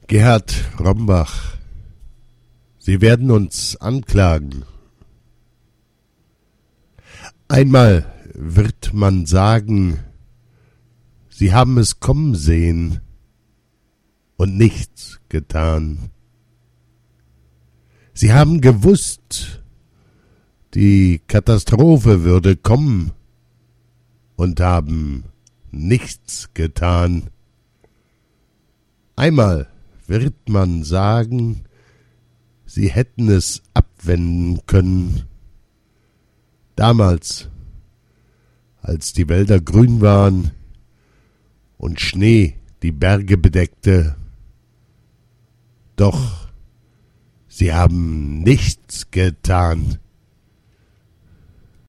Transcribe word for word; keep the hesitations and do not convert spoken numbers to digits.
Gerhard Rombach, Sie werden uns anklagen. Einmal wird man sagen, Sie haben es kommen sehen und nichts getan. Sie haben gewusst, die Katastrophe würde kommen und haben nichts getan. Einmal wird man sagen, Sie hätten es abwenden können. Damals, als die Wälder grün waren und Schnee die Berge bedeckte. Doch Sie haben nichts getan.